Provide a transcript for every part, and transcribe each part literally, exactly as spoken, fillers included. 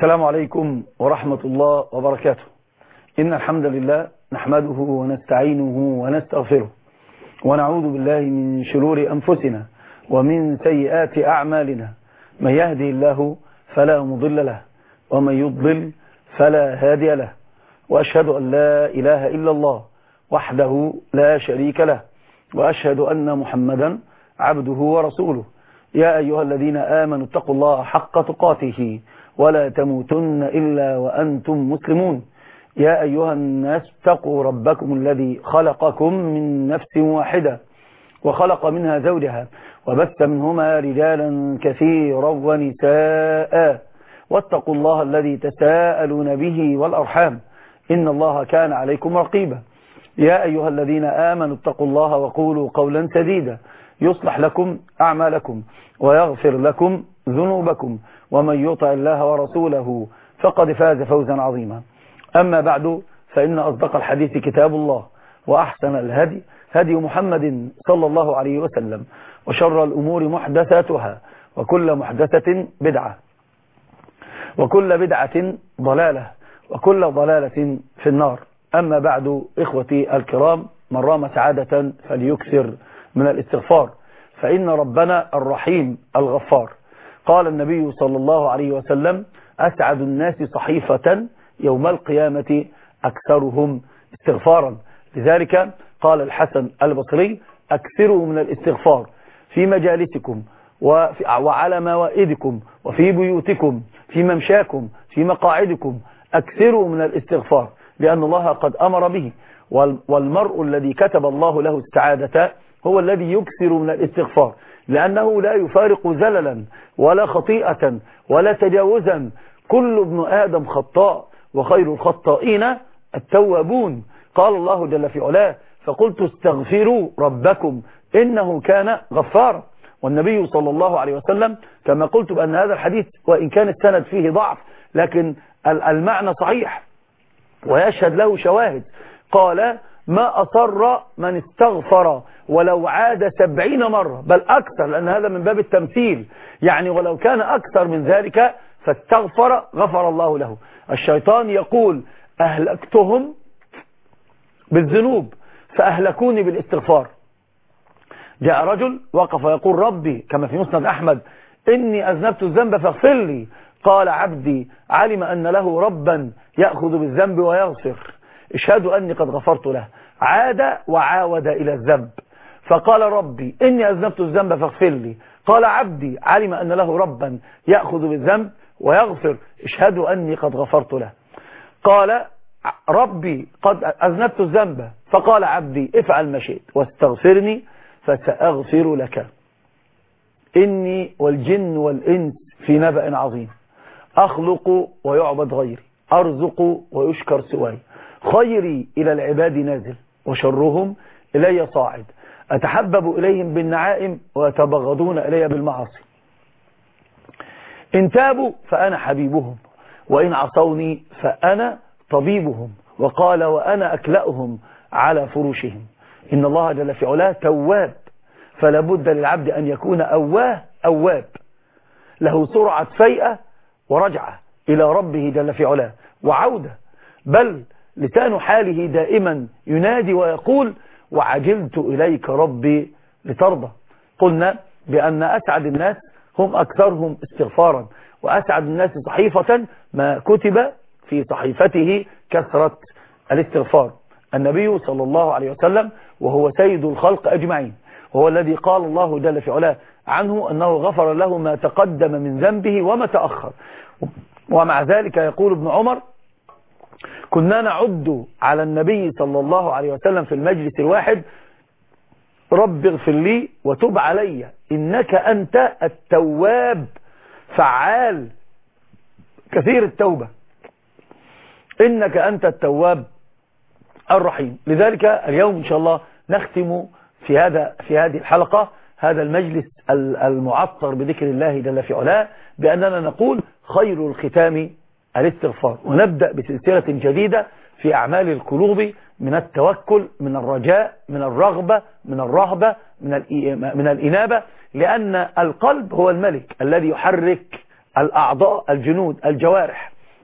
السلام عليكم ورحمة الله وبركاته. إن الحمد لله نحمده ونستعينه ونستغفره ونعوذ بالله من شرور أنفسنا ومن سيئات أعمالنا. من يهدي الله فلا مضل له ومن يضلل فلا هادي له، وأشهد أن لا إله إلا الله وحده لا شريك له، وأشهد أن محمدا عبده ورسوله. يا أيها الذين آمنوا اتقوا الله حق تقاته ولا تموتن إلا وأنتم مسلمون. يا أيها الناس اتقوا ربكم الذي خلقكم من نفس واحدة وخلق منها زوجها وبث منهما رجالا كثيرا ونساء، واتقوا الله الذي تساءلون به والأرحام إن الله كان عليكم رقيبا. يا أيها الذين آمنوا اتقوا الله وقولوا قولا سديدا يصلح لكم أعمالكم ويغفر لكم ذنوبكم، ومن يطع الله ورسوله فقد فاز فوزا عظيما. أما بعد، فإن أصدق الحديث كتاب الله، وأحسن الهدي هدي محمد صلى الله عليه وسلم، وشر الأمور محدثاتها، وكل محدثة بدعة، وكل بدعة ضلالة، وكل ضلالة في النار. أما بعد، إخوتي الكرام، من رام سعادة فليكثر من الاستغفار، فإن ربنا الرحيم الغفار. قال النبي صلى الله عليه وسلم: أسعد الناس صحيفة يوم القيامة أكثرهم استغفارا. لذلك قال الحسن البصري: أكثروا من الاستغفار في مجالسكم وعلى موائدكم وفي بيوتكم في ممشاكم في مقاعدكم، أكثروا من الاستغفار، لأن الله قد أمر به. والمرء الذي كتب الله له السعادة هو الذي يكثر من الاستغفار، لأنه لا يفارق زللا ولا خطيئة ولا تجاوزا. كل ابن آدم خطاء وخير الخطائين التوابون. قال الله جل في علاه: فقلت استغفروا ربكم إنه كان غفارا. والنبي صلى الله عليه وسلم كما قلت بأن هذا الحديث وإن كان السند فيه ضعف لكن المعنى صحيح ويشهد له شواهد. قال: ما أصر من استغفر ولو عاد سبعين مرة، بل أكثر، لأن هذا من باب التمثيل، يعني ولو كان أكثر من ذلك فاستغفر غفر الله له. الشيطان يقول: أهلكتهم بالذنوب فأهلكوني بالاستغفار. جاء رجل وقف يقول: ربي، كما في مسند أحمد، إني أذنبت الذنب فاغفر لي. قال: عبدي علم أن له ربا يأخذ بالذنب ويغفر، اشهدوا أني قد غفرت له. عاد وعاود إلى الذنب، فقال: ربي إني أذنبت الذنب فاغفر لي. قال: عبدي علم أن له ربا يأخذ بالذنب ويغفر، اشهدوا أني قد غفرت له. قال: ربي قد أذنبت الذنب. فقال: عبدي افعل ما شئت واستغفرني فسأغفر لك. إني والجن والإنس في نبأ عظيم، أخلق ويعبد غيري، أرزق ويشكر سواي، خيري إلى العباد نازل وشرهم إلي صاعد، أتحبب إليهم بالنعائم ويتبغضون إلي بالمعاصي. إن تابوا فأنا حبيبهم، وإن عصوني فأنا طبيبهم. وقال: وأنا أكلأهم على فروشهم. إن الله جل في علاه تواب، فلا بد للعبد أن يكون أواه أواب، له سرعة فيئة ورجعة إلى ربه جل في علاه وعودة، بل لسان حاله دائما ينادي ويقول: وعجلت إليك ربي لترضى. قلنا بأن أسعد الناس هم أكثرهم استغفارا، وأسعد الناس صحيفة ما كتب في صحيفته كثرة الاستغفار. النبي صلى الله عليه وسلم وهو سيد الخلق أجمعين، وهو الذي قال الله جل في علاه عنه أنه غفر له ما تقدم من ذنبه وما تأخر. ومع ذلك يقول ابن عمر: كنا نعد على النبي صلى الله عليه وسلم في المجلس الواحد: رب اغفر لي وتب علي إنك أنت التواب فعال كثير التوبة، إنك أنت التواب الرحيم. لذلك اليوم إن شاء الله نختم في هذا في هذه الحلقة هذا المجلس المعطر بذكر الله جل في علاه بأننا نقول: خير الختام الاستغفار. ونبدأ بسلسلة جديدة في أعمال القلوب، من التوكل، من الرجاء، من الرغبة، من الرهبة، من من الإنابة، لأن القلب هو الملك الذي يحرك الأعضاء، الجنود، الجوارح.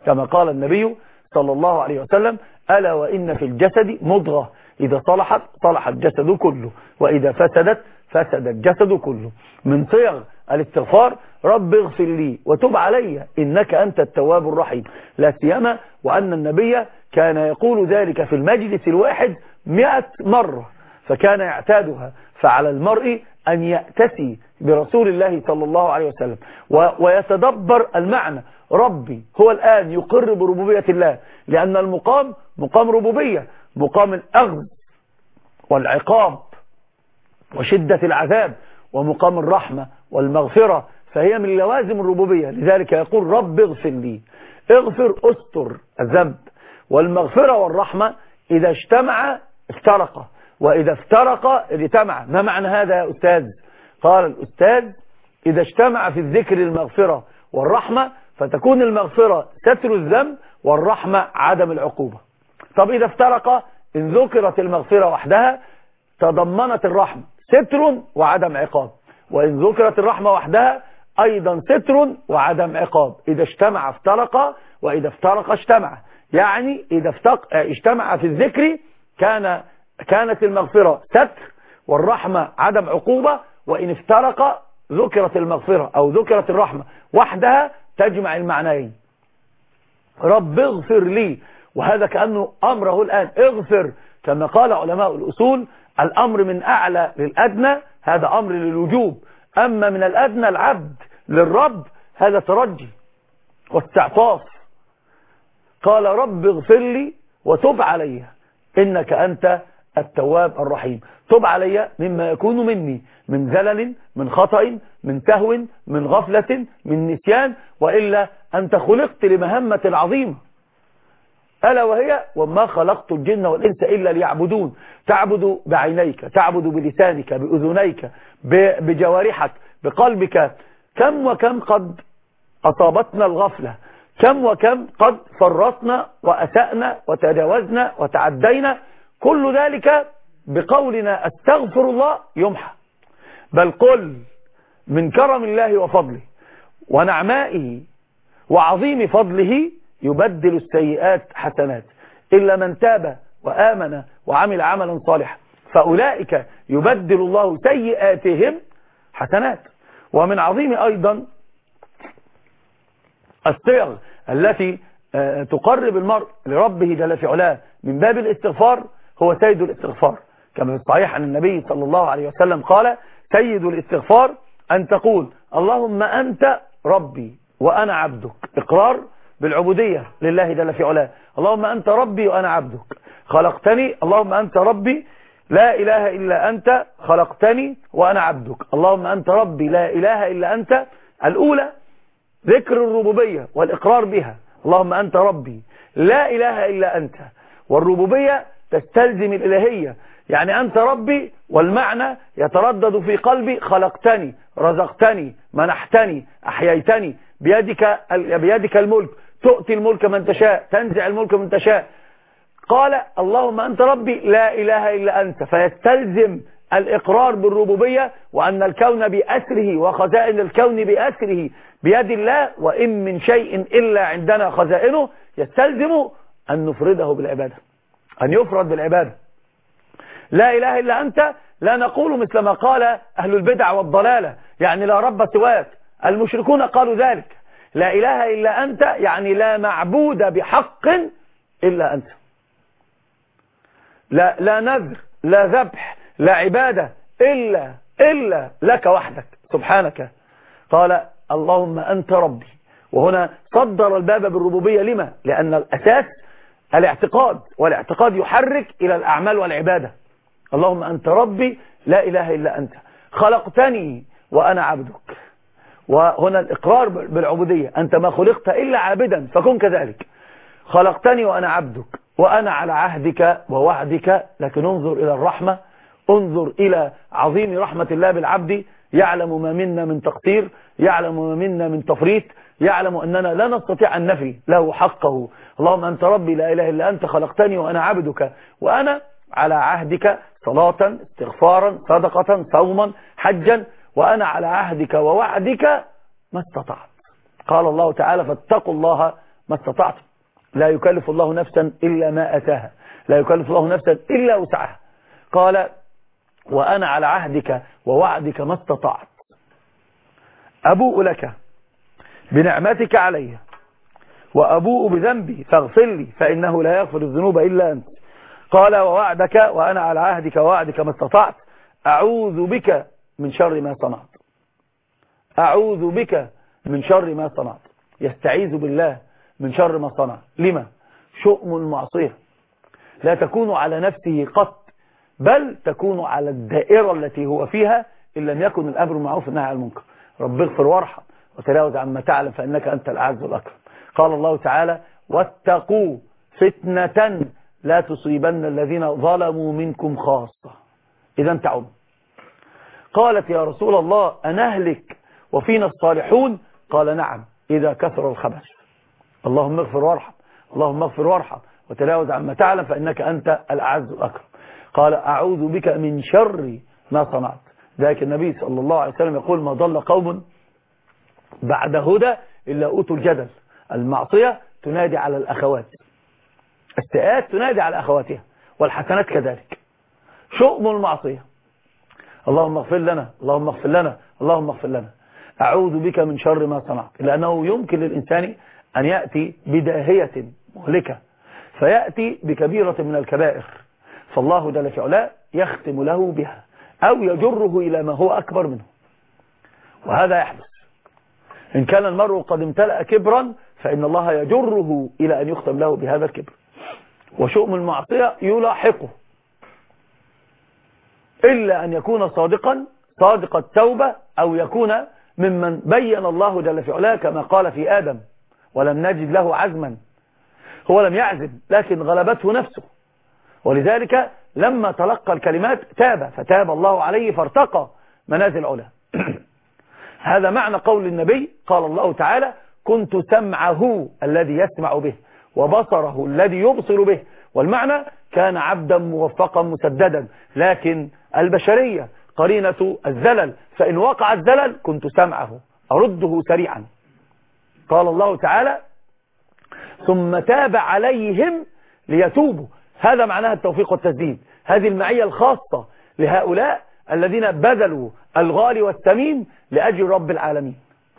كما قال النبي صلى الله عليه وسلم: ألا وإن في الجسد مضغة إذا صلحت صلح الجسد كله، وإذا فسدت فسد الجسد كله. من صيغ الاستغفار: رب اغفر لي وتب علي إنك أنت التواب الرحيم، لا سيما وأن النبي كان يقول ذلك في المجلس الواحد مئة مرة، فكان يعتادها. فعلى المرء أن يأتسي برسول الله صلى الله عليه وسلم ويتدبر المعنى. ربي هو الآن يقر بربوبية الله، لأن المقام مقام ربوبية، مقام الأخذ والعقاب وشدة العذاب، ومقام الرحمة والمغفرة، فهي من لوازم الربوبية. لذلك يقول: رب اغفر لي. اغفر، استر الذنب. والمغفرة والرحمة إذا اجتمع افترقا، وإذا افترقا اجتمع. ما معنى هذا يا أستاذ؟ قال الأستاذ: إذا اجتمع في الذكر المغفرة والرحمة فتكون المغفرة ستر الذنب، والرحمة عدم العقوبة. طب إذا افترقا، إن ذكرت المغفرة وحدها تضمنت الرحمة ستر وعدم عقاب، وإن ذكرت الرحمة وحدها أيضا ستر وعدم عقاب. إذا اجتمع افترقا، وإذا افترق اجتمع. يعني إذا اجتمع في الذكر كان كانت المغفرة ستر والرحمة عدم عقوبة، وإن افترق ذكرت المغفرة أو ذكرت الرحمة وحدها تجمع المعنيين. رب اغفر لي، وهذا كأنه أمره الآن: اغفر. كما قال علماء الأصول: الأمر من أعلى للأدنى، هذا أمر للوجوب. أما من الأدنى العبد للرب هذا ترجي واستعطاف. قال: رب اغفر لي وتب علي إنك أنت التواب الرحيم. تب علي مما يكون مني من زلل، من خطأ، من سهو، من غفلة، من نسيان، وإلا أنت خلقت لمهمة عظيمة، ألا وهي: وما خلقت الجن والإنس إلا ليعبدون. تعبد بعينيك، تعبد بلسانك، بأذنيك، بجوارحك، بقلبك. كم وكم قد أصابتنا الغفلة، كم وكم قد فرطنا وأسأنا وتجاوزنا وتعدينا. كل ذلك بقولنا استغفر الله يمحى. بل قل: من كرم الله وفضله ونعمائه وعظيم فضله يبدل السيئات حسنات، إلا من تاب وآمن وعمل عملا صالحا فأولئك يبدل الله سيئاتهم حسنات. ومن عظيم أيضا الصيغ التي تقرب المرء لربه جل في علاه من باب الاستغفار هو سيد الاستغفار، كما في الصحيح عن النبي صلى الله عليه وسلم قال: سيد الاستغفار أن تقول: اللهم أنت ربي وأنا عبدك. إقرار بالعبودية لله جل في علاه. اللهم أنت ربي وأنا عبدك، خلقتني. اللهم أنت ربي لا إله إلا أنت، خلقتني وأنا عبدك. اللهم أنت ربي لا إله إلا أنت. الأولى ذكر الربوبية والإقرار بها. اللهم أنت ربي لا إله إلا أنت، والربوبية تستلزم الإلهية، يعني أنت ربي، والمعنى يتردد في قلبي: خلقتني، رزقتني، منحتني، أحييتني، بيدك بيدك الملك، تؤتي الملك من تشاء، تنزع الملك من تشاء. قال: اللهم أنت ربي لا إله إلا أنت، فيستلزم الإقرار بالربوبية، وأن الكون بأسره وخزائن الكون بأسره بيد الله، وإن من شيء إلا عندنا خزائنه. يستلزم أن نفرده بالعبادة، أن يفرد بالعبادة. لا إله إلا أنت لا نقول مثل ما قال أهل البدع والضلالة، يعني لا رب سواك. المشركون قالوا ذلك. لا إله إلا أنت يعني لا معبود بحق إلا أنت. لا, لا نذر، لا ذبح، لا عبادة إلا إلا لك وحدك سبحانك. قال: اللهم أنت ربي. وهنا صدر الباب بالربوبية. لما؟ لأن الأساس الاعتقاد، والاعتقاد يحرك إلى الأعمال والعبادة. اللهم أنت ربي لا إله إلا أنت، خلقتني وأنا عبدك. وهنا الإقرار بالعبودية: أنت ما خلقت إلا عابدا فكن كذلك. خلقتني وأنا عبدك، وأنا على عهدك ووعدك. لكن انظر إلى الرحمة، انظر إلى عظيم رحمة الله بالعبد. يعلم ما منا من تقصير، يعلم ما منا من تفريط، يعلم أننا لا نستطيع أن نفي له حقه. اللهم أنت ربي لا إله إلا أنت، خلقتني وأنا عبدك، وأنا على عهدك صلاة، استغفارا، صدقة، صوما، حجا، وأنا على عهدك ووعدك ما استطعت. قال الله تعالى: فاتقوا الله ما استطعتم. لا يكلف الله نفسا إلا ما أتاها، لا يكلف الله نفسا إلا وسعها. قال وأنا على عهدك ووعدك ما استطعت، أبوء لك بنعمتك علي وأبوء بذنبي فاغفر لي فإنه لا يغفر الذنوب إلا أنت. قال ووعدك وأنا على عهدك ووعدك ما استطعت، أعوذ بك من شر ما صنعت، أعوذ بك من شر ما صنعت. يستعيذ بالله من شر ما صنع. لما؟ شؤم المعصية لا تكون على نفسه قط، بل تكون على الدائرة التي هو فيها إن لم يكن الأمر بالمعروف والنهي عن المنكر. رب اغفر وارحم وتجاوز عما تعلم فإنك أنت الأعز والأكرم. قال الله تعالى واتقوا فتنة لا تصيبن الذين ظلموا منكم خاصة. إذا تعم. قالت يا رسول الله أنهلك وفينا الصالحون؟ قال نعم إذا كثر الخبث. اللهم اغفر وارحم، اللهم اغفر وارحم وتجاوز عما تعلم فإنك أنت الأعز والأكرم. قال أعوذ بك من شر ما صنعت. ذلك النبي صلى الله عليه وسلم يقول ما ضل قوم بعد هدى إلا أوتوا الجدل. المعصية تنادي على الأخوات، السيئات تنادي على أخواتها، والحسنات كذلك. شؤم المعصية. اللهم اغفر لنا، اللهم اغفر لنا، اللهم اغفر لنا. أعوذ بك من شر ما صنعت، لأنه يمكن للإنسان أن يأتي بداهية مهلكة فيأتي بكبيرة من الكبائر، فالله جل في علاه يختم له بها أو يجره إلى ما هو أكبر منه. وهذا يحدث إن كان المرء قد امتلأ كبرا فإن الله يجره إلى أن يختم له بهذا الكبر. وشؤم المعصية يلاحقه إلا أن يكون صادقا صادق التوبة، أو يكون ممن بين الله جل في علاه كما قال في آدم ولم نجد له عزما. هو لم يعزم لكن غلبته نفسه، ولذلك لما تلقى الكلمات تاب، فتاب الله عليه فارتقى منازل علا. هذا معنى قول النبي قال الله تعالى كنت سمعه الذي يسمع به وبصره الذي يبصر به. والمعنى كان عبدا موفقا مسددا، لكن البشرية قرينة الزلل، فإن وقع الزلل كنت سمعه أرده سريعا. قال الله تعالى ثم تاب عليهم ليتوبوا. هذا معناها التوفيق والتسديد. هذه المعية الخاصة لهؤلاء الذين بذلوا الغالي والثمين لأجل رب العالمين.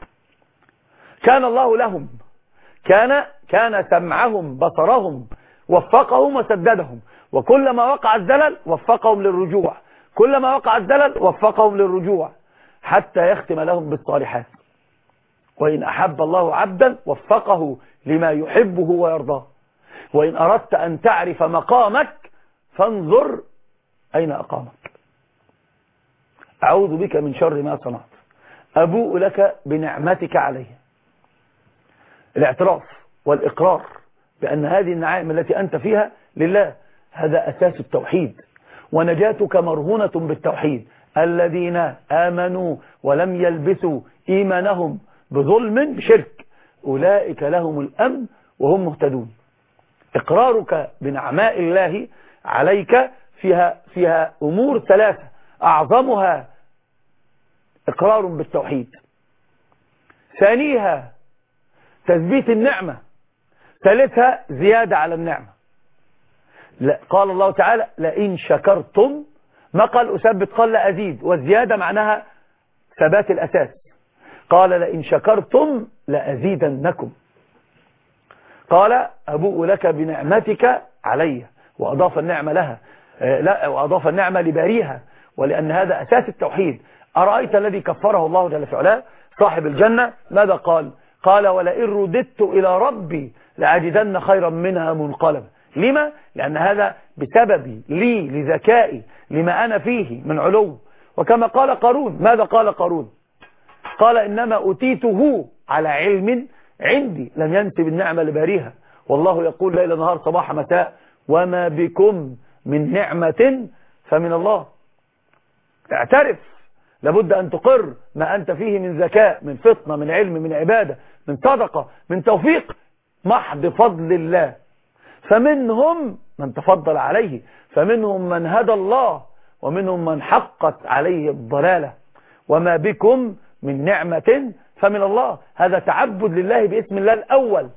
كان الله لهم، كان كان سمعهم بصرهم، وفقهم وسددهم، وكلما وقع الزلل وفقهم للرجوع، كلما وقع الزلل وفقهم للرجوع حتى يختم لهم بالصالحات. وإن أحب الله عبدا وفقه لما يحبه ويرضاه. وإن أردت أن تعرف مقامك فانظر أين أقامك. أعوذ بك من شر ما صنعت، أبوء لك بنعمتك علي. الاعتراف والإقرار بأن هذه النعائم التي أنت فيها لله، هذا أساس التوحيد، ونجاتك مرهونة بالتوحيد. الذين آمنوا ولم يلبسوا إيمانهم بظلم بشرك أولئك لهم الأمن وهم مهتدون. إقرارك بنعماء الله عليك فيها, فيها أمور ثلاثة، أعظمها إقرار بالتوحيد، ثانيها تثبيت النعمة، ثالثها زيادة على النعمة. لا قال الله تعالى لئن شكرتم، ما قال أثبت، قال لا أزيد، والزيادة معناها ثبات الأساس. قال لئن شكرتم لأزيدنكم. قال أبوء لك بنعمتك علي، وأضاف النعمة لها، لا وأضاف النعمة لباريها، ولأن هذا أساس التوحيد. أرأيت الذي كفره الله جل في علاه صاحب الجنة ماذا قال؟ قال ولئن رددت إلى ربي لأجدن خيرا منها منقلبا. لما؟ لأن هذا بسببي لي لذكائي لما أنا فيه من علو. وكما قال قارون، ماذا قال قارون؟ قال إنما أتيته على علم عندي، لم ينسب النعمة لباريها. والله يقول ليل نهار صباح مساء وما بكم من نعمة فمن الله. اعترف، لابد أن تقر ما أنت فيه من ذكاء، من فطنة، من علم، من عبادة، من صدقة، من توفيق، محض فضل الله. فمنهم من تفضل عليه، فمنهم من هدى الله، ومنهم من حقت عليه الضلالة. وما بكم من نعمة فمن الله. هذا تعبد لله باسم الله الأول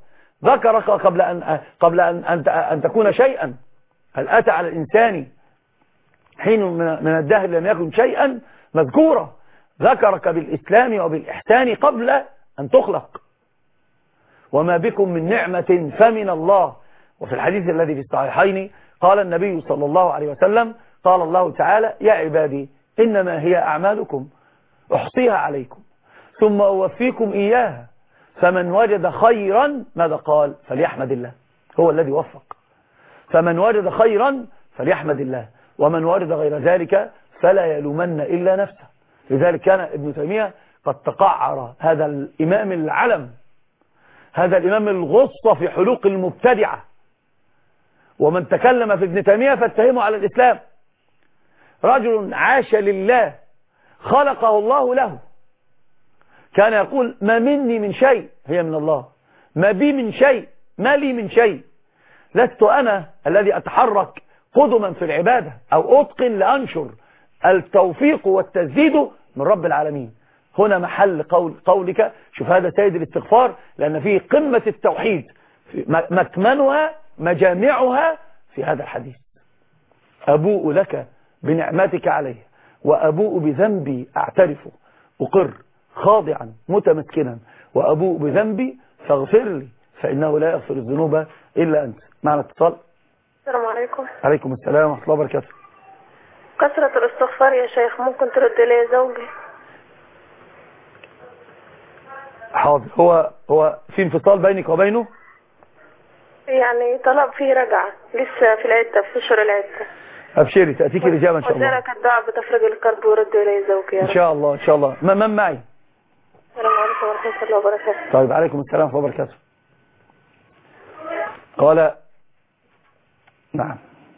ذكرك قبل أن, قبل أن, أن, أن تكون شيئا. هل أتى على الإنسان حين من الدهر لم يكن شيئا مذكورا؟ ذكرك بالإسلام وبالإحسان قبل أن تخلق. وما بكم من نعمة فمن الله. وفي الحديث الذي في الصحيحين قال النبي صلى الله عليه وسلم قال الله تعالى يا عبادي إنما هي أعمالكم أحصيها عليكم ثم أوفيكم إياها فمن وجد خيرا ماذا قال؟ فليحمد الله. هو الذي وفق. فمن وجد خيرا فليحمد الله ومن وجد غير ذلك فلا يلومن إلا نفسه. لذلك كان ابن تيمية قد تقعر هذا الإمام العلم، هذا الإمام الغصة في حلوق المبتدعة، ومن تكلم في ابن تيمية فاتهمه على الإسلام. رجل عاش لله خلقه الله له، كان يقول ما مني من شيء هي من الله، ما بي من شيء ما لي من شيء، لست أنا الذي أتحرك قدما في العبادة أو أتقن لأنشر، التوفيق والتسديد من رب العالمين. هنا محل قول قولك. شوف هذا سيد الاستغفار، لأن فيه قمة التوحيد، مكمنها مجامعها في هذا الحديث. أبوء لك بنعمتك علي وأبوء بذنبي أعترفه أقر خاضعا متمكنا وأبوء بذنبي فاغفر لي فإنه لا يغفر الذنوب إلا أنت. معنا اتصال. السلام عليكم. عليكم السلام ورحمة الله وبركاته. كثرة الاستغفار يا شيخ ممكن ترد لي زوجي؟ حاضر. هو هو في انفصال بينك وبينه؟ يعني طلب فيه رجعة لسه في العدة في شهر العدة. أبشري تأتيك الإجابة إن شاء الله. وذلك الدعاء بتفرج الكرب ورد إلي زوجي إن شاء الله إن شاء الله. من معي؟ السلام عليكم ورحمة الله وبركاته. طيب عليكم السلام ورحمة الله وبركاته. قال نعم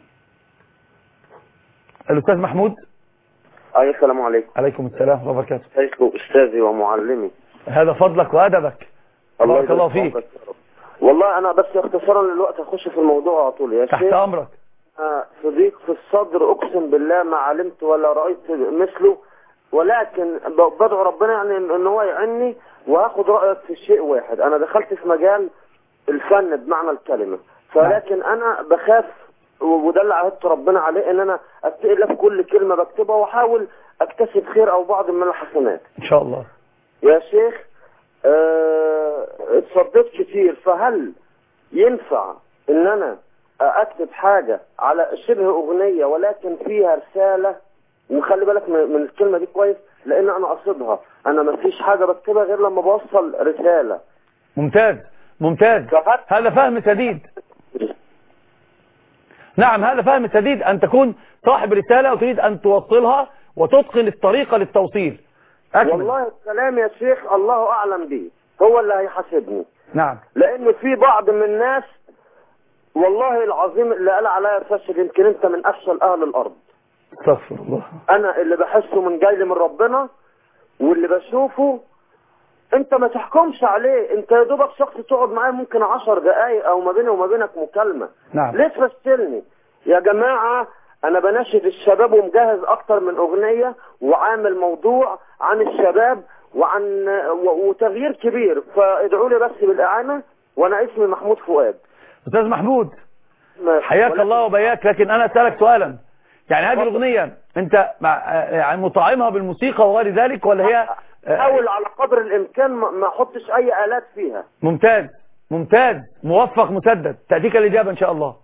الأستاذ محمود. أي السلام عليكم. عليكم السلام ورحمة الله وبركاته. كيف أستاذي ومعلمي؟ هذا فضلك وأدبك. بارك الله فيك. والله أنا بس اختصارا للوقت أخش في الموضوع على طول يا شيخ. تحت أمرك. صديق في الصدر أقسم بالله ما علمت ولا رأيت مثله، ولكن بدعو ربنا يعني إن هو يعني وهاخد رأيك في شيء واحد. أنا دخلت في مجال الفن بمعنى الكلمة، فلكن أنا بخاف وده اللي عهدت ربنا عليه ان انا اتقل في كل كلمة بكتبها واحاول اكتسب خير او بعض من الحسنات ان شاء الله. يا شيخ اه اتصدقت كتير، فهل ينفع ان انا اكتب حاجة على شبه اغنية ولكن فيها رسالة؟ وخلي بالك من الكلمة دي كويس لان انا اقصدها، انا ما فيش حاجة بكتبها غير لما بوصل رسالة. ممتاز ممتاز. هذا فهم سديد. نعم هذا فهم سديد، أن تكون صاحب رسالة وتريد أن توصلها وتتقن الطريقة للتوصيل. أكمل. والله الكلام يا شيخ الله أعلم به، هو اللي هيحاسبني. نعم. لأن في بعض من الناس والله العظيم اللي قال عليا فاشل، يمكن أنت من أفشل أهل الأرض. استغفر الله. أنا اللي بحسه من جاي من ربنا واللي بشوفه أنت ما تحكمش عليه، أنت يا دوبك شخص تقعد معاه ممكن عشر دقايق أو ما بيني وما بينك مكالمة. نعم. ليه تفشلني؟ يا جماعة أنا بناشد الشباب ومجهز أكتر من أغنية وعامل موضوع عن الشباب وعن وتغيير كبير، فادعوا لي بس بالإعانة. وأنا اسمي محمود فؤاد. أستاذ محمود حياك الله وبياك، لكن أنا أسألك سؤالا، يعني هذه الأغنية أنت يعني مطعمها بالموسيقى وغير ذلك ولا هي؟ حاول على قدر الإمكان ما أحطش أي آلات فيها. ممتاز ممتاز موفق مسدد، تأتيك الإجابة إن شاء الله.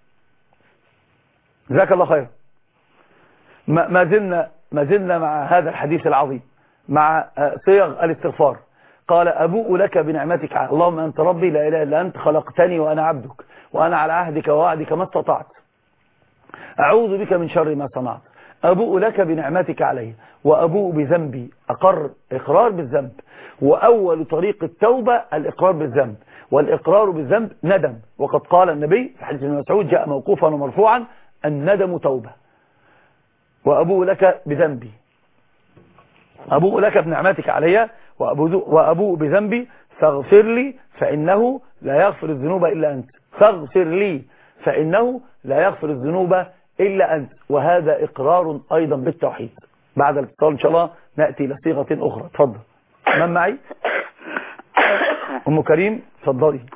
جزاك الله خير. ما زلنا ما زلنا مع هذا الحديث العظيم، مع صيغ الاستغفار. قال أبوء لك بنعمتك علي، اللهم أنت ربي لا إله إلا أنت خلقتني وأنا عبدك وأنا على عهدك ووعدك ما استطعت، أعوذ بك من شر ما صنعت، أبوء لك بنعمتك علي وأبوء بذنبي. أقر إقرار بالذنب، وأول طريق التوبة الإقرار بالذنب، والإقرار بالذنب ندم. وقد قال النبي في حديث ابن مسعود جاء موقوفا ومرفوعا الندم توبة. وأبوء لك بذنبي، أبوء لك بنعمتك علي وأبوء بذنبي فاغفر لي فإنه لا يغفر الذنوب إلا أنت، فاغفر لي فإنه لا يغفر الذنوب إلا أنت. وهذا إقرار أيضا بالتوحيد. بعد الاتصال إن شاء الله نأتي إلى صيغة أخرى. تفضل. من معي؟ أم كريم تفضلي. السلام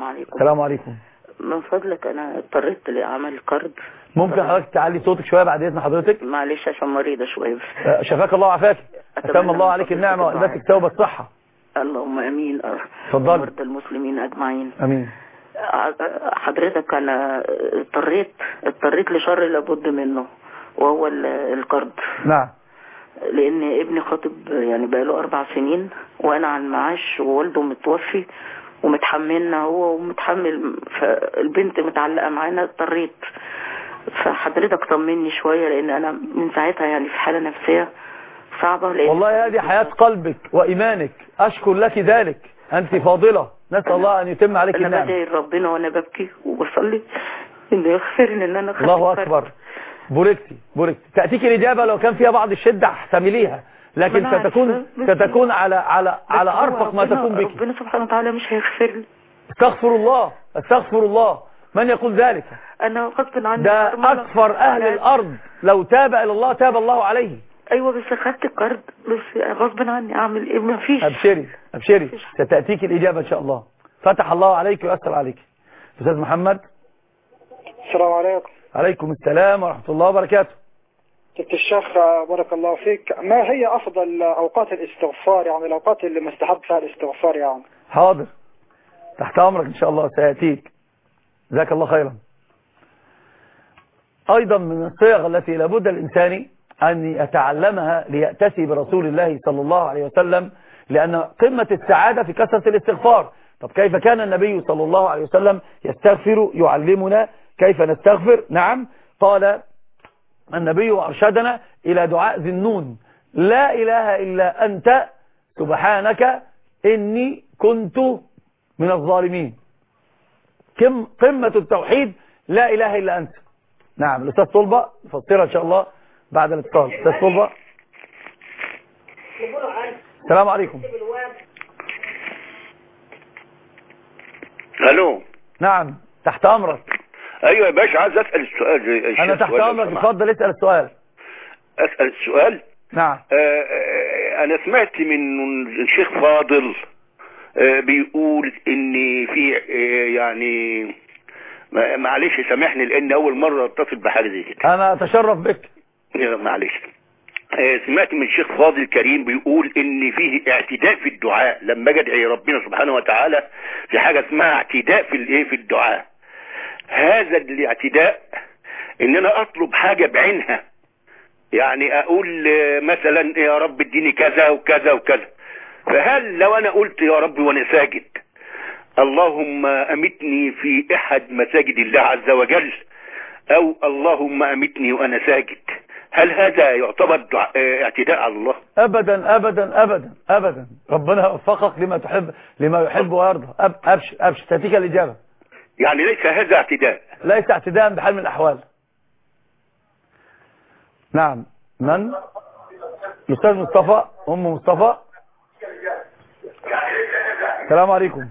عليكم. السلام عليكم. من فضلك انا اضطريت لاعمال قرض. ممكن حضرتك تعلي صوتك شويه بعد اذن حضرتك؟ معلش عشان مريضه شويه بس. شفاك الله وعافاك. اتم الله عليك النعمه والبسك توبه الصحه. اللهم امين. اتفضل. مرضى المسلمين اجمعين. امين. حضرتك انا اضطريت اضطريت لشر لابد منه وهو القرض. نعم. لان ابني خاطب يعني بقاله اربع سنين وانا عن معاش ووالده متوفي ومتحملنا هو ومتحمل، فالبنت متعلقه معانا. اضطريت، فحضرتك طمني شويه لان انا من ساعتها يعني في حاله نفسيه صعبه. لأن والله هذه حياه قلبك وايمانك، اشكر لك ذلك، انت فاضله، نسال الله ان يتم عليك النعمه. انا بدعي ربنا وانا ببكي وبصلي انه يغفرني ان انا خدت. الله اكبر. بوركتي بوركتي. تاتيك الاجابه لو كان فيها بعض الشده احتمليها، لكن ستكون ستكون على على على ارفق ما تكون بك. ربنا سبحانه وتعالى مش هيغفر لي. استغفر الله استغفر الله، من يقول ذلك؟ انا غصب عني. ده اكثر اهل الارض لو تاب الى الله تاب الله عليه. ايوه بس خدت القرض بس غصب عني، اعمل ايه؟ ما فيش. ابشري ابشري ستاتيك الاجابه ان شاء الله. فتح الله عليك ويسر عليك. استاذ محمد. السلام عليكم. عليكم السلام ورحمه الله وبركاته. ست الشيخ بارك الله فيك، ما هي افضل اوقات الاستغفار، يعني الاوقات اللي مستحب فيها الاستغفار يعني؟ حاضر، تحت امرك ان شاء الله سياتيك. جزاك الله خيرا. ايضا من الصيغ التي لابد الانسان ان يتعلمها ليأتسي برسول الله صلى الله عليه وسلم، لان قمة السعادة في كثرة الاستغفار. طب كيف كان النبي صلى الله عليه وسلم يستغفر؟ يعلمنا كيف نستغفر. نعم، قال النبي وارشدنا الى دعاء ذي النون: لا اله الا انت سبحانك اني كنت من الظالمين. كم قمة التوحيد لا اله الا انت. نعم، الاستاذ طلبة يفسرها ان شاء الله بعد الاتصال. استاذ طلبة. السلام عليكم. الو. نعم، تحت امرك. ايوه يا باشا، عايز اسال السؤال. انا تحت امرك، اتفضل اسال السؤال. اسال السؤال. نعم. آه انا سمعت من الشيخ فاضل آه بيقول ان في آه يعني معلش سامحني لان اول مره اتصل بحاجه زي كده. انا اتشرف بك. معلش. آه سمعت من الشيخ فاضل الكريم بيقول ان فيه اعتداء في الدعاء، لما اجي ادعي ربنا سبحانه وتعالى في حاجه اسمها اعتداء في الايه في الدعاء. هذا الاعتداء ان انا اطلب حاجة بعينها، يعني اقول مثلا يا رب اديني كذا وكذا وكذا، فهل لو انا قلت يا رب وانا ساجد اللهم امتني في احد مساجد الله عز وجل، او اللهم امتني وانا ساجد، هل هذا يعتبر اعتداء على الله؟ ابدا ابدا ابدا ابدا. ربنا يوفقك لما تحب لما يحب ويرضى. ابشر ابشر تاتيك الاجابة. يعني ليس هذا اعتداء؟ ليس اعتداء بحال من الأحوال. نعم. من؟ الأستاذ مصطفى. أم مصطفى. السلام عليكم.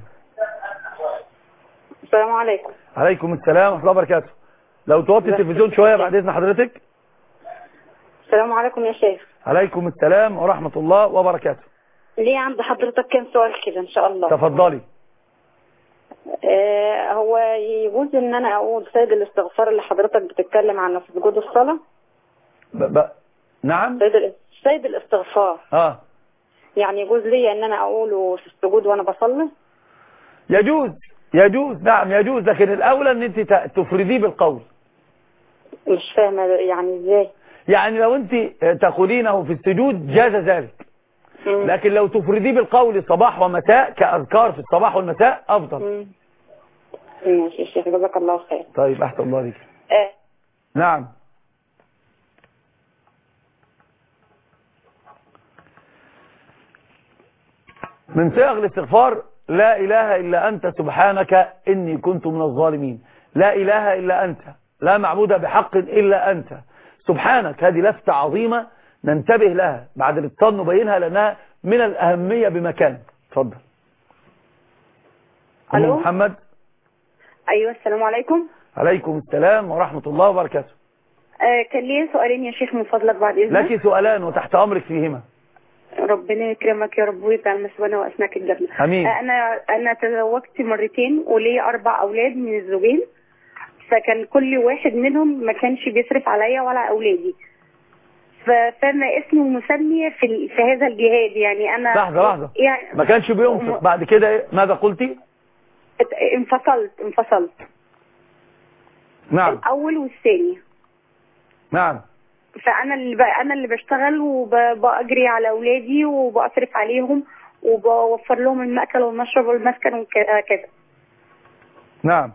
السلام عليكم. عليكم السلام ورحمة الله وبركاته. لو توطي التلفزيون شوية بعد إذن حضرتك. السلام عليكم يا شيخ. عليكم السلام ورحمة الله وبركاته. ليه عند حضرتك كم سؤال كده إن شاء الله. تفضلي. آه هو يجوز ان انا اقول سيد الاستغفار اللي حضرتك بتتكلم عنه في سجود الصلاة؟ ب... ب... نعم. سيد, سيد الاستغفار اه يعني يجوز لي ان انا اقوله في السجود وانا بصلي؟ يجوز يجوز نعم يجوز، لكن الاولى ان انت تفرديه بالقول. مش فاهمه يعني ازاي؟ يعني لو انت تقولينه في السجود جاز ذلك، لكن لو تفرديه بالقول صباح ومساء كأذكار في الصباح والمساء أفضل. ماشي يا شيخ، جزاك الله خير. طيب أحسن الله عليك. اه نعم. من صيغ الاستغفار لا إله إلا أنت سبحانك إني كنت من الظالمين. لا إله إلا أنت، لا معبود بحق إلا أنت سبحانك. هذه لفتة عظيمة ننتبه لها بعد الاتصال نبينها لأنها من الأهمية بمكان. اتفضل. ألو محمد. أيوة السلام عليكم. عليكم السلام ورحمة الله وبركاته. آه كان لي سؤالين يا شيخ من فضلك بعد إذنك. لك سؤالان وتحت أمرك فيهما. ربنا يكرمك يا رب ويجعل مسوانا واسماك الجنه. امين. انا انا تزوجت مرتين ولي اربع اولاد من الزوجين، فكان كل واحد منهم ما كانش بيصرف عليا ولا اولادي، فانا اسمي مسميه في في هذا الجهاد. يعني انا لحظه لحظه يعني ما كانش بينفق، بعد كده إيه؟ ماذا قلتي؟ انفصلت انفصلت نعم. الاول والثاني. نعم. فانا اللي بقى انا اللي بشتغل وبأجري على اولادي وبصرف عليهم وبوفر لهم المأكل والمشرب والمسكن وكذا. نعم.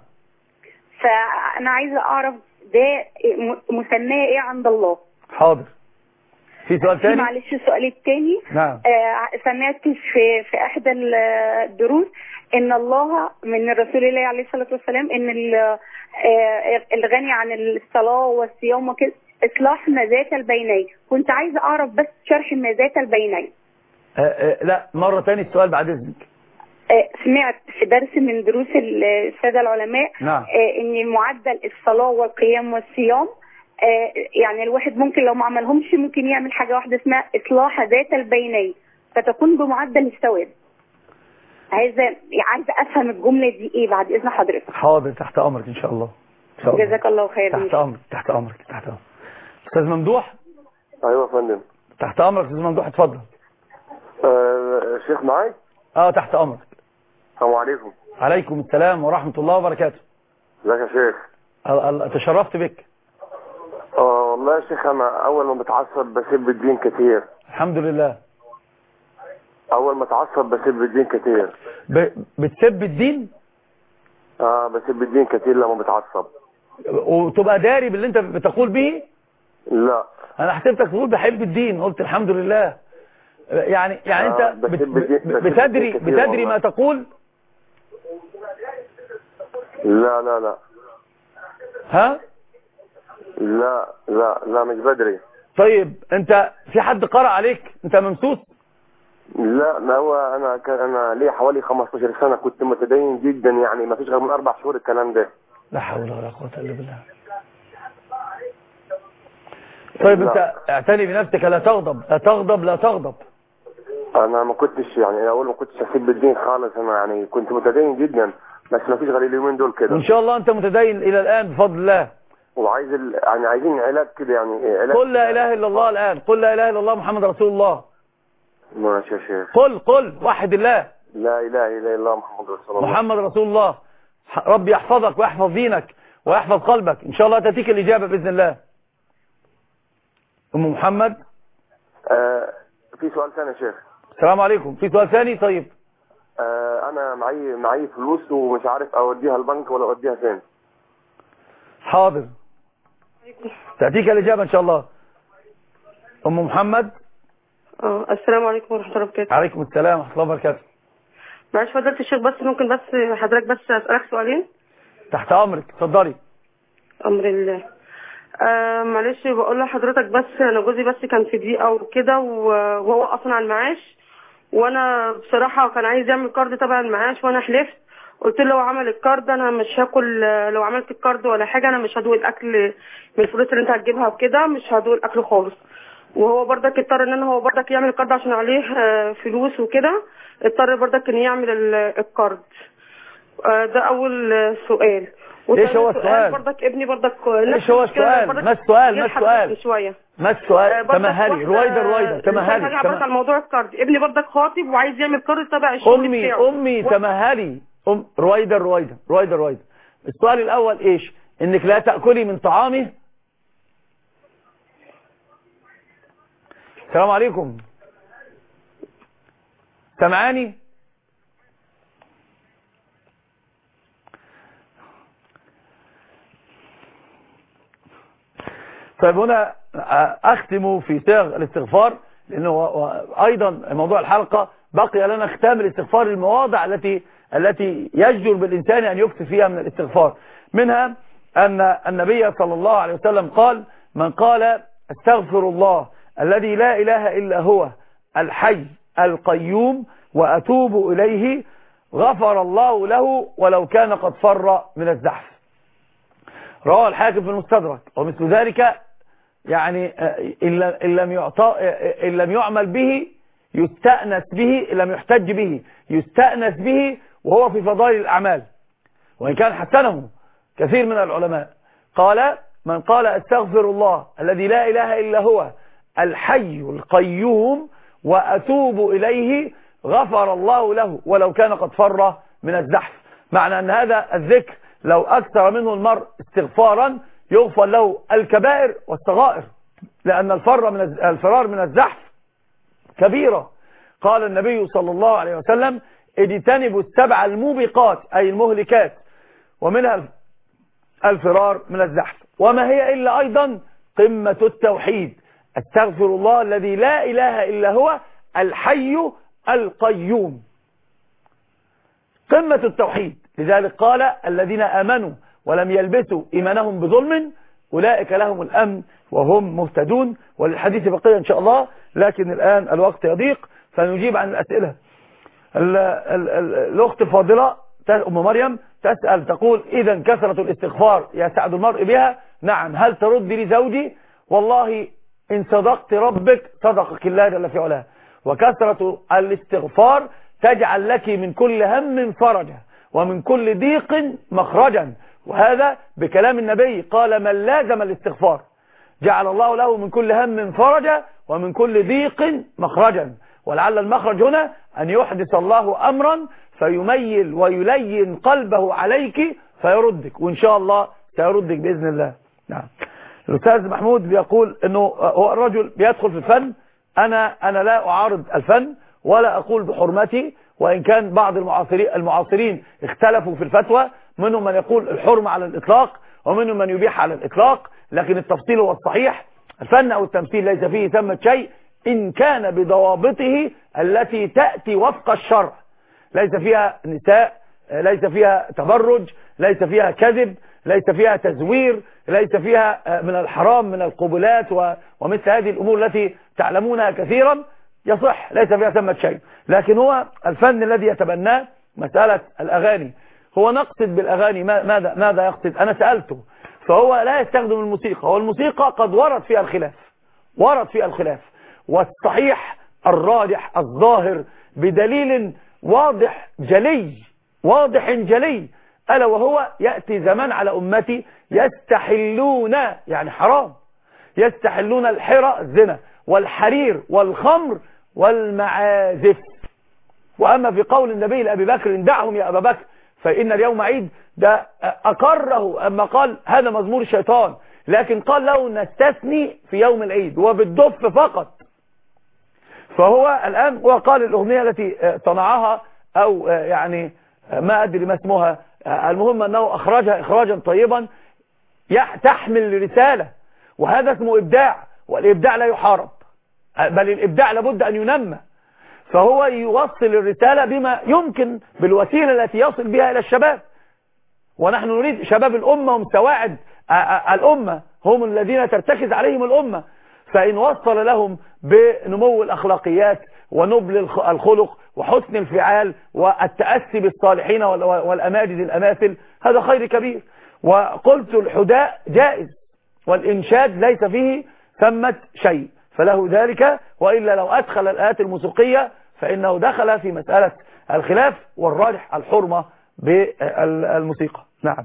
فانا عايزه اعرف ده مسماه ايه عند الله. حاضر. في سؤال ثاني؟ معلش السؤال الثاني. نعم. آه سمعت في في احدى الدروس ان الله من الرسول الله عليه الصلاه والسلام ان آه الغني عن الصلاه والصيام وكده اصلاح ما ذات البينين. كنت عايزه اعرف بس شرح ما ذات البينين. آه آه لا مرة تاني السؤال بعد اذنك. آه سمعت في درس من دروس السادة العلماء. نعم. آه ان معدل الصلاة والقيام والصيام آه يعني الواحد ممكن لو ما عملهمش ممكن يعمل حاجة واحدة اسمها اصلاح ذات البينين فتكون بمعدل الثواب. عايزه عايزه افهم الجملة دي ايه بعد اذن حضرتك. حاضر تحت امرك ان شاء الله. ان شاء الله. جزاك الله خير. تحت امرك تحت امرك تحت امرك. استاذ ممدوح. ايوه يا فندم. تحت امرك استاذ ممدوح اتفضل. آه شيخ معاي؟ اه تحت امرك. السلام عليكم. عليكم السلام ورحمة الله وبركاته. ازيك يا شيخ؟ تشرفت بك. اه والله يا شيخ انا اول ما بتعصب بسب الدين كتير. الحمد لله. اول ما اتعصب بسب الدين كتير. ب... بتسب الدين؟ اه بسب الدين كتير لما بتعصب. وتبقى داري باللي انت بتقول به؟ لا. انا حسبتك تقول بحب الدين، قلت الحمد لله. يعني يعني آه انت بت... بتدري بتدري ما تقول؟ لا لا لا. ها؟ لا لا لا مش بدري. طيب انت في حد قرأ عليك؟ انت ممسوس؟ لا ما هو انا كان انا لي حوالي خمستاشر سنة كنت متدين جدا، يعني ما فيش غير من اربع شهور الكلام ده. لا حول ولا قوة الا بالله. طيب لا. انت اعتني بنفسك، لا تغضب لا تغضب لا تغضب. انا ما كنتش يعني اول ما كنتش اسيب الدين خالص، انا يعني كنت متدين جدا بس ما فيش غير اليومين دول كده. وان شاء الله انت متدين الى الان بفضل الله. وعايز ال... يعني عايزين علاج كده يعني علاج. قل لا اله الا الله الان، قل لا اله الا الله محمد رسول الله. ماشي يا شيخ. قل قل وحد الله. لا اله الا الله محمد رسول الله. محمد رسول الله. ربي يحفظك ويحفظ دينك ويحفظ قلبك، ان شاء الله تاتيك الاجابه باذن الله. ام محمد. آه في سؤال ثاني يا شيخ. السلام عليكم. في سؤال ثاني؟ طيب. آه انا معي معي فلوس ومش عارف اوديها البنك ولا اوديها فين. حاضر تاتيك الاجابه ان شاء الله. ام محمد. اه السلام عليكم ورحمه الله وبركاته. عليكم السلام ورحمه الله وبركاته. معلش فضلت الشيخ بس ممكن بس حضرتك بس اسالك سؤالين؟ تحت امرك اتفضلي. امر الله. آه معلش بقول لحضرتك بس انا جوزي بس كان في ضيقه وكده وهو اصلا على المعاش، وانا بصراحه كان عايز يعمل كارد تبع المعاش وانا حلفت قلت له لو عمل الكارد انا مش هاكل، لو عملت الكارد ولا حاجه انا مش هدوق الاكل من الفلوس اللي انت هتجيبها وكده، مش هدوق الاكل خالص. وهو برضك اضطر ان هو برضك يعمل الكارد عشان عليه فلوس وكده، اضطر برضك ان يعمل الكارد. ده اول سؤال. ايش هو السؤال؟ برضك ابني برضك ايش هو السؤال؟ ما السؤال؟ ما السؤال؟ شويه ما السؤال؟ تمهلي رويدا رويدا تمهلي. هرجع برضك على موضوع الكارد. ابني برضك خاطب وعايز يعمل كارد تبع الشغل امي بتاعه. امي تمهلي. ام رويدا رويدا رويدا رويدا. السؤال الاول ايش؟ انك لا تاكلي من طعامه. السلام عليكم. سمعاني؟ طيب هنا اختم في صيغ الاستغفار، لانه ايضا موضوع الحلقة بقي لنا ختام الاستغفار، المواضع التي التي يجدر بالانسان ان يكثر فيها من الاستغفار. منها ان النبي صلى الله عليه وسلم قال: من قال استغفر الله الذي لا اله الا هو الحي القيوم واتوب اليه غفر الله له ولو كان قد فر من الزحف. رواه الحاكم في المستدرك. ومثل ذلك يعني إن لم يعطى إن لم يعمل به يستأنس به، لم يحتج به، يستأنس به وهو في فضائل الأعمال، وإن كان حسنه كثير من العلماء. قال: من قال استغفر الله الذي لا إله إلا هو الحي القيوم وأتوب إليه غفر الله له ولو كان قد فر من الزحف. معنى أن هذا الذكر لو أكثر منه المرء استغفارا يغفر له الكبائر والصغائر، لأن الفر من الفرار من الزحف كبيرة. قال النبي صلى الله عليه وسلم: اجتنبوا السبع الموبقات أي المهلكات، ومنها الفرار من الزحف. وما هي إلا أيضا قمة التوحيد، استغفر الله الذي لا إله إلا هو الحي القيوم، قمة التوحيد. لذلك قال: الذين آمنوا ولم يلبسوا إيمانهم بظلم أولئك لهم الأمن وهم مهتدون. وللحديث بقية إن شاء الله، لكن الآن الوقت يضيق فنجيب عن الأسئلة. الأخت الفاضلة أم مريم تسأل تقول: إذا كثرة الاستغفار يسعد المرء بها، نعم. هل ترد لزوجي؟ والله إن صدقت ربك صدقك الله جل في علاه، وكثرة الاستغفار تجعل لك من كل هم فرجا ومن كل ضيق مخرجا، وهذا بكلام النبي قال: من لازم الاستغفار جعل الله له من كل هم فرجا ومن كل ضيق مخرجا. ولعل المخرج هنا أن يحدث الله أمرا فيميل ويلين قلبه عليك فيردك، وإن شاء الله سيردك بإذن الله. نعم. الأستاذ محمود بيقول أنه هو الرجل بيدخل في الفن. أنا أنا لا أعارض الفن ولا أقول بحرمتي، وإن كان بعض المعاصرين المعاصرين اختلفوا في الفتوى، منهم من يقول الحرمة على الإطلاق ومنهم من يبيح على الإطلاق، لكن التفصيل هو الصحيح. الفن أو التمثيل ليس فيه ثمة شيء إن كان بضوابطه التي تأتي وفق الشرع، ليس فيها نساء، ليس فيها تبرج، ليس فيها كذب، ليس فيها تزوير، ليس فيها من الحرام من القبلات ومثل هذه الأمور التي تعلمونها كثيرا، يصح، ليس فيها ثمة شيء. لكن هو الفن الذي يتبناه مسألة الأغاني. هو نقصد بالأغاني ماذا ماذا يقصد؟ أنا سألته فهو لا يستخدم الموسيقى، والموسيقى قد ورد فيها الخلاف، ورد فيها الخلاف، والصحيح الراجح الظاهر بدليل واضح جلي، واضح جلي، ألا وهو يأتي زمان على أمتي يستحلون، يعني حرام، يستحلون الحرى الزنا والحرير والخمر والمعازف. وأما في قول النبي لأبي بكر: دعهم يا أبا بكر فإن اليوم عيد، ده أقره أما قال هذا مزمور الشيطان، لكن قال له نستثني في يوم العيد وبالدف فقط. فهو الآن هو قال الأغنية التي صنعها أو يعني ما أدري ما اسمها، المهم أنه أخرجها إخراجا طيبا تحمل رسالة، وهذا اسمه إبداع، والإبداع لا يحارب، بل الإبداع لابد أن ينمى. فهو يوصل الرسالة بما يمكن بالوسيلة التي يصل بها إلى الشباب، ونحن نريد شباب الأمة هم سواعد الأمة، هم الذين ترتكز عليهم الأمة. فإن وصل لهم بنمو الأخلاقيات ونبل الخلق وحسن الفعال والتأسي بالصالحين والأماجد الأماثل، هذا خير كبير. وقلت الحداء جائز والإنشاد ليس فيه ثمة شيء، فله ذلك، وإلا لو أدخل الآيات الموسيقية فإنه دخل في مسألة الخلاف، والراجح الحرمة بالموسيقى. نعم.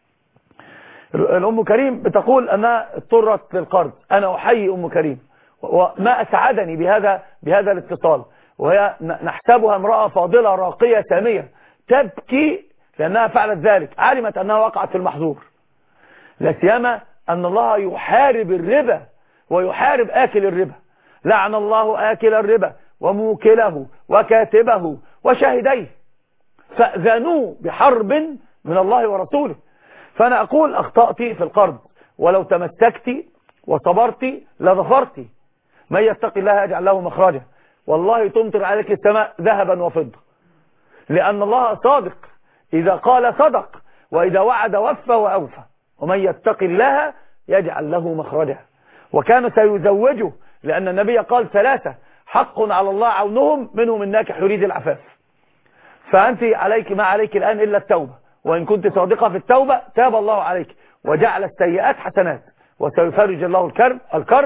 الأم كريم بتقول أنها اضطرت للقرض. أنا أحيي أم كريم، وما أسعدني بهذا بهذا الاتصال، وهي نحسبها امرأة فاضلة راقية سامية تبكي لأنها فعلت ذلك، علمت أنها وقعت في المحظور، لا سيما أن الله يحارب الربا ويحارب آكل الربا. لعن الله آكل الربا وموكله وكاتبه وشاهديه، فأذنوا بحرب من الله ورسوله. فأنا أقول أخطأت في القرض، ولو تمسكت وصبرت لظفرت. من يتق الله يجعل له مخرجا، والله تمطر عليك السماء ذهبا وفضة، لأن الله صادق، إذا قال صدق، وإذا وعد وفى وأوفى. ومن يتق الله يجعل له مخرجا، وكان سيزوجه، لأن النبي قال ثلاثة حق على الله عونهم، منهم الناكح يريد العفاف. فأنت عليك ما عليك الآن إلا التوبة، وإن كنت صادقة في التوبة تاب الله عليك وجعل السيئات حسنات، وسيفرج الله الكرب الكرب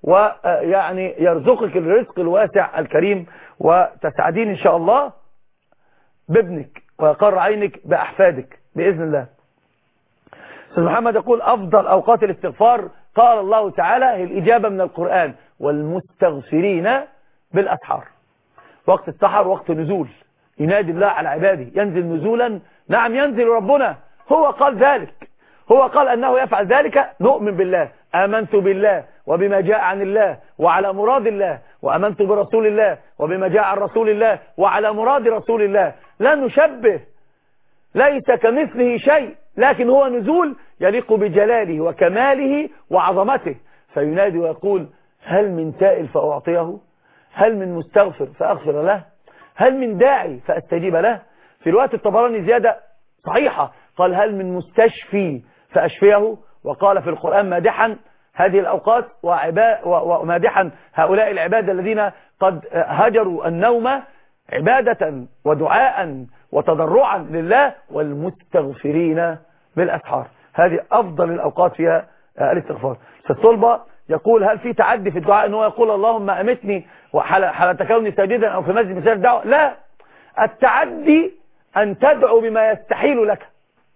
ويعني يرزقك الرزق الواسع الكريم، وتسعدين إن شاء الله بابنك ويقر عينك بأحفادك بإذن الله. أستاذ محمد يقول أفضل أوقات الاستغفار قال الله تعالى هي الإجابة من القرآن والمستغفرين بالأسحار. وقت السحر وقت نزول، ينادي الله على عباده، ينزل نزولا. نعم ينزل ربنا، هو قال ذلك، هو قال أنه يفعل ذلك. نؤمن بالله، آمنت بالله وبما جاء عن الله وعلى مراد الله، وآمنت برسول الله وبما جاء عن رسول الله وعلى مراد رسول الله. لا نشبه، ليس كمثله شيء، لكن هو نزول يليق بجلاله وكماله وعظمته. فينادي ويقول هل من سائل فأعطيه، هل من مستغفر فأغفر له، هل من داعي فأستجيب له. في رواية الطبراني زيادة صحيحة قال هل من مستشفي فأشفيه. وقال في القرآن مادحا هذه الأوقات ومادحا هؤلاء العباد الذين قد هجروا النوم عبادة ودعاء وتضرعا لله والمستغفرين بالأسحار. هذه أفضل الأوقات فيها الاستغفار. الطلبة يقول هل في تعدي في الدعاء أنه يقول اللهم أمتني وحال تكوني ساجدا أو في مسجد مثال دعوة؟ لا، التعدي أن تدعو بما يستحيل لك،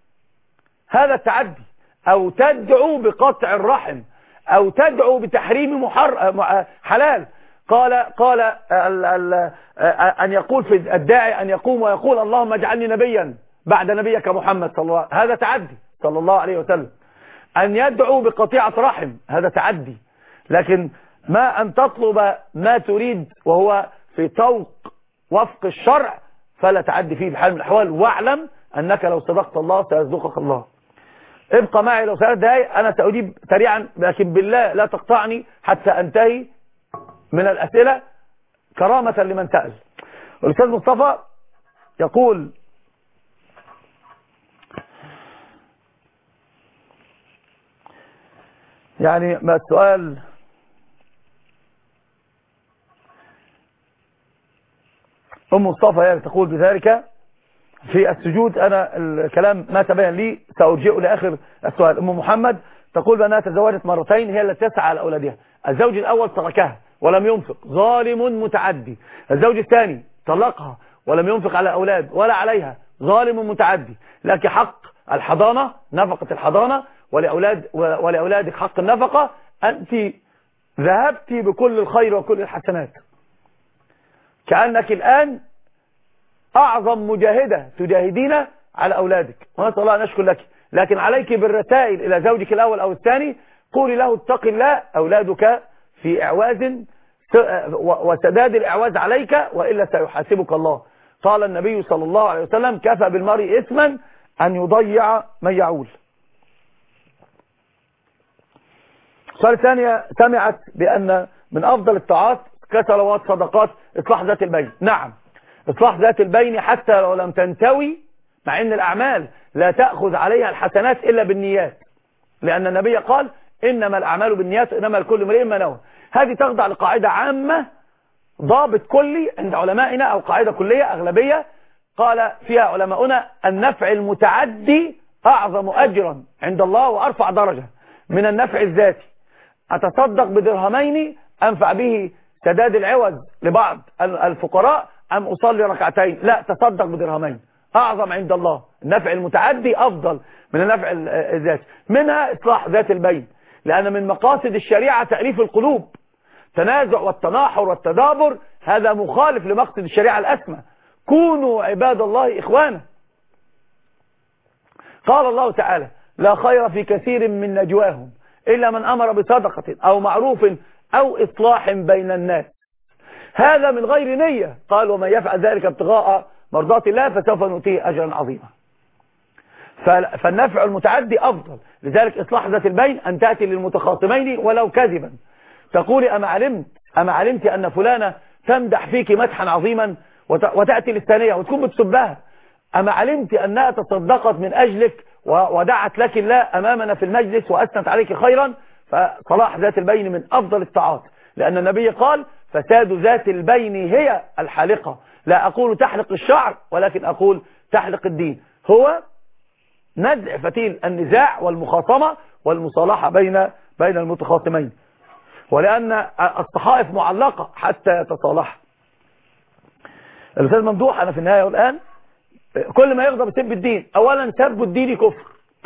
هذا التعدي. أو تدعو بقطع الرحم، أو تدعو بتحريم محر... حلال. قال قال ال... ال... أن يقول في الداعي أن يقوم ويقول اللهم اجعلني نبيا بعد نبيك محمد صلى الله عليه وسلم، هذا تعدي صلى الله عليه وسلم. أن يدعو بقطيعة رحم هذا تعدي. لكن ما أن تطلب ما تريد وهو في طوق وفق الشرع فلا تعدي فيه بحال من الأحوال. واعلم أنك لو صدقت الله سيرزقك الله. ابقى معي لو ثلاث دقائق، أنا سأجيب سريعا، لكن بالله لا تقطعني حتى أنتهي من الأسئلة كرامة لمن سأل. الأستاذ مصطفى يقول يعني ما السؤال أم مصطفى يعني تقول بذلك في السجود. أنا الكلام ما تبين لي سأرجئه لآخر السؤال. أم محمد تقول بأنها تزوجت مرتين هي التي تسعى على أولادها. الزوج الأول تركها ولم ينفق، ظالم متعدي. الزوج الثاني طلقها ولم ينفق على أولاد ولا عليها، ظالم متعدي. لك حق الحضانة، نفقة الحضانة، ولأولاد ولأولادك حق النفقة. أنت ذهبت بكل الخير وكل الحسنات، كأنك الآن أعظم مجاهدة تجاهدين على أولادك، ونسأل الله أن نشكر لك. لكن عليك بالرسائل إلى زوجك الأول أو الثاني، قولي له اتق الله، أولادك في إعواز وسداد الإعواز عليك وإلا سيحاسبك الله. قال النبي صلى الله عليه وسلم كفى بالمرء إثما أن يضيع من يعول. السؤال الثانية سمعت بأن من أفضل الطاعات كصلوات صدقات إصلاح ذات البين. نعم، إصلاح ذات البين حتى لو لم تنتوي، مع أن الأعمال لا تأخذ عليها الحسنات إلا بالنيات، لأن النبي قال إنما الأعمال بالنيات إنما الكل امرئ ما نوى. هذه تخضع لقاعدة عامة ضابط كلي عند علمائنا، أو قاعدة كلية أغلبية قال فيها علماؤنا النفع المتعدي أعظم أجرا عند الله وأرفع درجة من النفع الذاتي. أتصدق بدرهمين أنفع به سداد العوز لبعض الفقراء أم أصلي ركعتين؟ لا، تصدق بدرهمين أعظم عند الله. النفع المتعدي أفضل من النفع الذاتي. منها إصلاح ذات البين، لأن من مقاصد الشريعة تأليف القلوب. تنازع والتناحر والتدابر هذا مخالف لمقصد الشريعة الأسمى. كونوا عباد الله إخوانا. قال الله تعالى لا خير في كثير من نجواهم إلا من أمر بصدقة أو معروف أو إصلاح بين الناس. هذا من غير نية. قال ومن يفعل ذلك ابتغاء مرضات الله فسوف نؤتيه أجرا عظيما. فالنفع المتعدي أفضل. لذلك إصلاح ذات البين أن تأتي للمتخاصمين ولو كذبا، تقولي أما علمت أما علمت أن فلانة تمدح فيك مدحا عظيما، وتأتي للثانية وتكون بتسبها. أما علمت أنها تصدقت من أجلك ودعت لك الله أمامنا في المجلس وأثنت عليك خيرا. فصلاح ذات البين من أفضل الطاعات، لأن النبي قال فساد ذات البين هي الحالقة. لا أقول تحلق الشعر ولكن أقول تحلق الدين، هو نزع فتيل النزاع والمخاصمة والمصالحة بين بين المتخاصمين. ولأن الصحائف معلقة حتى يتصالح. الأستاذ ممدوح أنا في النهاية والآن كل ما يغضب سب الدين. أولا سب الدين كفر،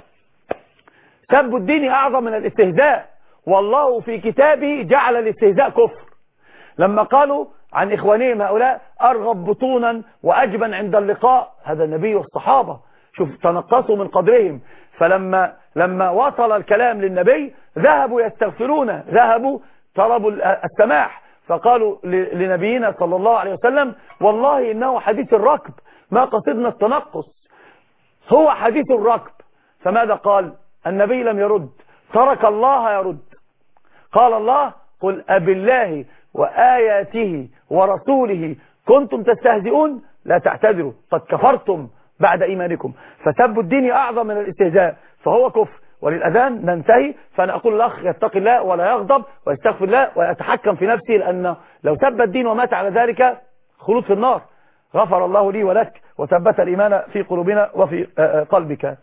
سب الدين أعظم من الاستهزاء، والله في كتابه جعل الاستهزاء كفر. لما قالوا عن إخوانهم هؤلاء أرغب بطونا وأجبن عند اللقاء، هذا النبي والصحابة شوف تنقصوا من قدرهم. فلما لما وصل الكلام للنبي ذهبوا يستغفرون، ذهبوا طلبوا السماح، فقالوا لنبينا صلى الله عليه وسلم والله إنه حديث الركب ما قصدنا التنقص، هو حديث الركب. فماذا قال النبي؟ لم يرد، ترك الله يرد. قال الله قل أبالله وآياته ورسوله كنتم تستهزئون لا تعتذروا قد كفرتم بعد إيمانكم. فسب الدين أعظم من الاستهزاء، فهو كفر. وللأذان ننتهي، فأنا أقول الأخ يتقي الله ولا يغضب ويستغفر الله ويتحكم في نفسه، لأن لو سب الدين ومات على ذلك خلود في النار. غفر الله لي ولك وثبت الإيمان في قلوبنا وفي قلبك.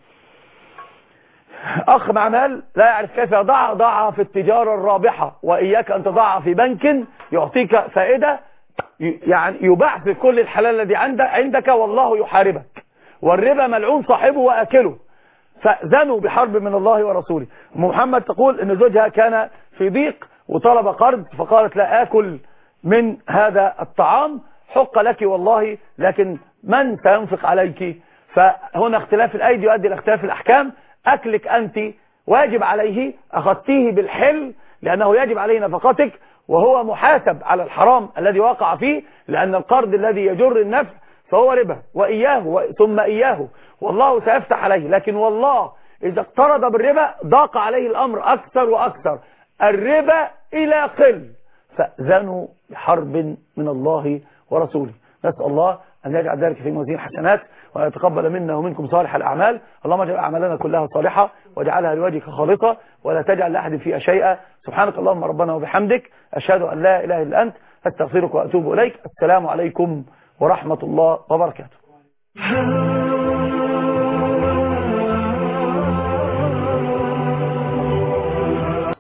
أخ مع مال لا يعرف كيف يضع، ضعها في التجارة الرابحة، وإياك أن تضعها في بنك يعطيك فائدة، يعني يباع في كل الحلال الذي عندك والله يحاربك، والربا ملعون صاحبه وأكله، فأذنوا بحرب من الله ورسوله. محمد تقول أن زوجها كان في ضيق وطلب قرض، فقالت لا آكل من هذا الطعام، حق لك والله، لكن من سينفق عليك؟ فهنا اختلاف الأيدي يؤدي إلى اختلاف الأحكام. أكلك أنت واجب عليه، أخذتيه بالحل لأنه يجب عليه نفقتك، وهو محاسب على الحرام الذي وقع فيه، لأن القرض الذي يجر النفع فهو ربا، وإياه ثم إياه، والله سيفتح عليه. لكن والله إذا اقترض بالربا ضاق عليه الأمر أكثر وأكثر، الربا إلى قل، فأذنوا بحرب من الله ورسوله. نسأل الله أن يجعل ذلك في موازين حسنات، وأن يتقبل منا ومنكم صالح الأعمال. اللهم اجعل أعمالنا كلها صالحة واجعلها لوجهك خالصة، ولا تجعل لأحد فيها شيئا. سبحانك اللهم ربنا وبحمدك، أشهد أن لا إله إلا أنت، أستغفرك وأتوب إليك. السلام عليكم ورحمة الله وبركاته.